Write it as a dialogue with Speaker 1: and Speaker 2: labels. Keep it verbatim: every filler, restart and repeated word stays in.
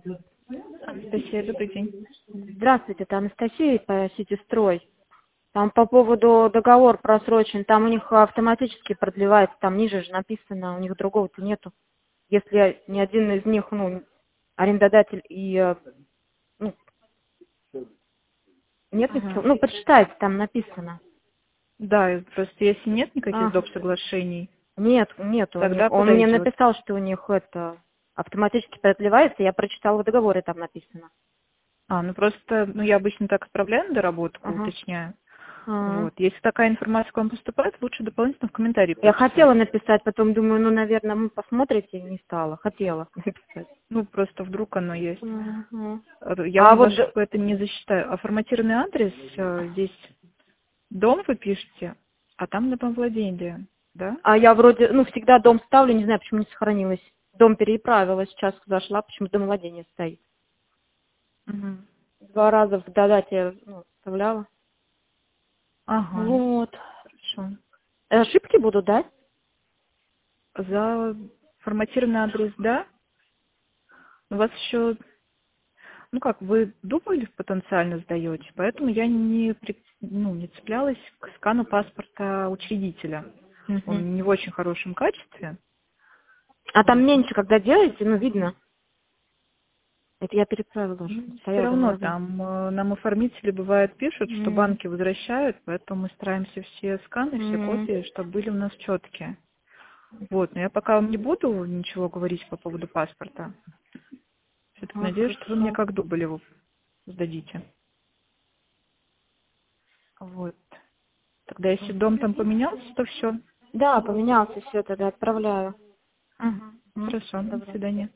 Speaker 1: Анастасия, добрый день.
Speaker 2: Здравствуйте, это Анастасия по Ситистрой. Там по поводу договор просрочен, там у них автоматически продлевается, там ниже же написано, у них другого-то нету. Если ни один из них, ну, арендодатель и, э, ну, нет
Speaker 1: Ага.
Speaker 2: ничего, ну, почитайте, там написано.
Speaker 1: Да, и просто если нет никаких
Speaker 2: Ага.
Speaker 1: доп. Соглашений,
Speaker 2: Нет, нет, у них,
Speaker 1: тогда
Speaker 2: он мне
Speaker 1: подойдет.
Speaker 2: написал, что у них это автоматически продлевается, я прочитала в договоре, там написано.
Speaker 1: А, ну просто, ну я обычно так отправляю на доработку,
Speaker 2: Ага.
Speaker 1: уточняю.
Speaker 2: А.
Speaker 1: Вот. Если такая информация к вам поступает, лучше дополнительно в комментарии
Speaker 2: Я
Speaker 1: прописать.
Speaker 2: хотела написать, потом думаю, ну, наверное, вы посмотрите, не стала. Хотела написать.
Speaker 1: Ну, просто вдруг оно есть.
Speaker 2: Мгм.
Speaker 1: А, Я
Speaker 2: А
Speaker 1: вам
Speaker 2: вот,
Speaker 1: ваш
Speaker 2: д-
Speaker 1: это не засчитаю. А форматированный адрес, э, здесь дом вы пишете, а там домовладение, да?
Speaker 2: а я вроде, ну, всегда дом ставлю, не знаю, почему не сохранилось. Дом переправила, сейчас зашла, почему домовладение стоит.
Speaker 1: Мгм.
Speaker 2: Два раза в додате, ну, вставляла.
Speaker 1: Ага,
Speaker 2: Вот.
Speaker 1: хорошо.
Speaker 2: Э, Ошибки будут, да?
Speaker 1: За форматированный адрес, да? У вас еще, ну как, вы дубль потенциально сдаете, поэтому я не, при- ну, не цеплялась к скану паспорта учредителя.
Speaker 2: Мгм.
Speaker 1: Он не в очень хорошем качестве.
Speaker 2: А там
Speaker 1: Вот.
Speaker 2: меньше, когда делаете, ну, видно. Это я переправила уже.
Speaker 1: Ну, все
Speaker 2: Стоял
Speaker 1: равно
Speaker 2: домовладение.
Speaker 1: там э, нам оформители бывает пишут, что
Speaker 2: М.
Speaker 1: банки возвращают, поэтому мы стараемся все сканы, все
Speaker 2: М.
Speaker 1: копии, чтобы были у нас четкие. Вот, но я пока вам не буду ничего говорить по поводу паспорта. Все-таки
Speaker 2: А,
Speaker 1: надеюсь, что вы мне
Speaker 2: хорошо.
Speaker 1: как дубль его сдадите. Вот. Тогда если дом там поменялся, то все.
Speaker 2: Да, поменялся, все, тогда отправляю.
Speaker 1: Ага.
Speaker 2: М?
Speaker 1: Хорошо. До
Speaker 2: Добро.
Speaker 1: свидания.